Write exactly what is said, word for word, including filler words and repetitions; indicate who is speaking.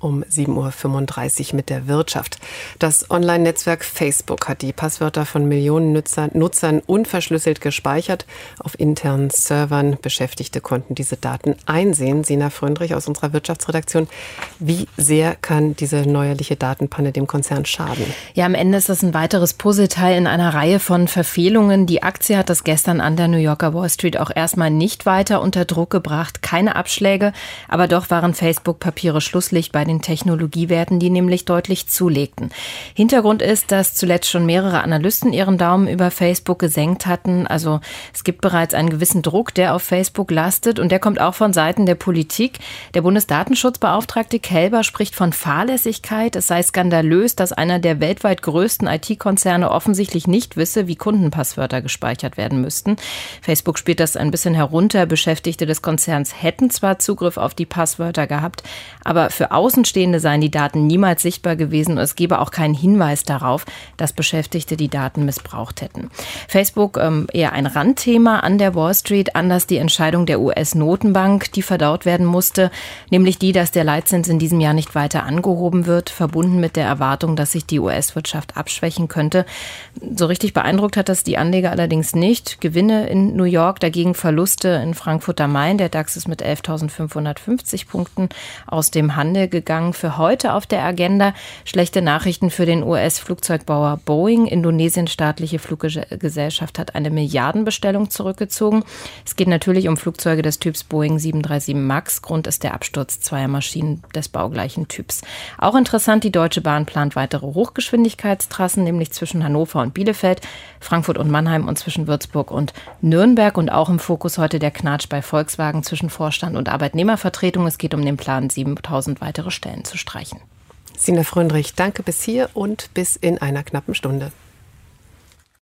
Speaker 1: Um sieben Uhr fünfunddreißig mit der Wirtschaft. Das Online-Netzwerk Facebook hat die Passwörter von Millionen Nutzer, Nutzern unverschlüsselt gespeichert. Auf internen Servern. Beschäftigte konnten diese Daten einsehen. Sina Fröndrich aus unserer Wirtschaftsredaktion. Wie sehr kann diese neuerliche Datenpanne dem Konzern schaden?
Speaker 2: Ja, am Ende ist das ein weiteres Puzzleteil in einer Reihe von Verfehlungen. Die Aktie hat das gestern an der New Yorker Wall Street auch erstmal nicht weiter unter Druck gebracht. Keine Abschläge, aber doch waren Facebook-Papiere Schlusslicht bei den Technologiewerten, die nämlich deutlich zulegten. Hintergrund ist, dass zuletzt schon mehrere Analysten ihren Daumen über Facebook gesenkt hatten. Also es gibt bereits einen gewissen Druck, der auf Facebook lastet, und der kommt auch von Seiten der Politik. Der Bundesdatenschutzbeauftragte Kelber spricht von Fahrlässigkeit. Es sei skandalös, dass einer der weltweit größten I T-Konzerne offensichtlich nicht wisse, wie Kundenpasswörter gespeichert werden müssten. Facebook spielt das ein bisschen herunter. Beschäftigte des Konzerns hätten zwar Zugriff auf die Passwörter gehabt, aber für Außen Außenstehende seien die Daten niemals sichtbar gewesen und es gebe auch keinen Hinweis darauf, dass Beschäftigte die Daten missbraucht hätten. Facebook ähm, eher ein Randthema an der Wall Street, anders die Entscheidung der U S-Notenbank, die verdaut werden musste, nämlich die, dass der Leitzins in diesem Jahr nicht weiter angehoben wird, verbunden mit der Erwartung, dass sich die U S-Wirtschaft abschwächen könnte. So richtig beeindruckt hat das die Anleger allerdings nicht. Gewinne in New York, dagegen Verluste in Frankfurt am Main. Der DAX ist mit elftausendfünfhundertfünfzig Punkten aus dem Handel gegangen. Für heute auf der Agenda schlechte Nachrichten für den U S-Flugzeugbauer Boeing. Indonesiens staatliche Fluggesellschaft hat eine Milliardenbestellung zurückgezogen. Es geht natürlich um Flugzeuge des Typs Boeing sieben drei sieben Max. Grund ist der Absturz zweier Maschinen des baugleichen Typs. Auch interessant, die Deutsche Bahn plant weitere Hochgeschwindigkeitstrassen, nämlich zwischen Hannover und Bielefeld, Frankfurt und Mannheim und zwischen Würzburg und Nürnberg. Und auch im Fokus heute der Knatsch bei Volkswagen zwischen Vorstand und Arbeitnehmervertretung. Es geht um den Plan, siebentausend weitere Stellen zu streichen.
Speaker 1: Sina Fröndrich, danke bis hier und bis in einer knappen Stunde.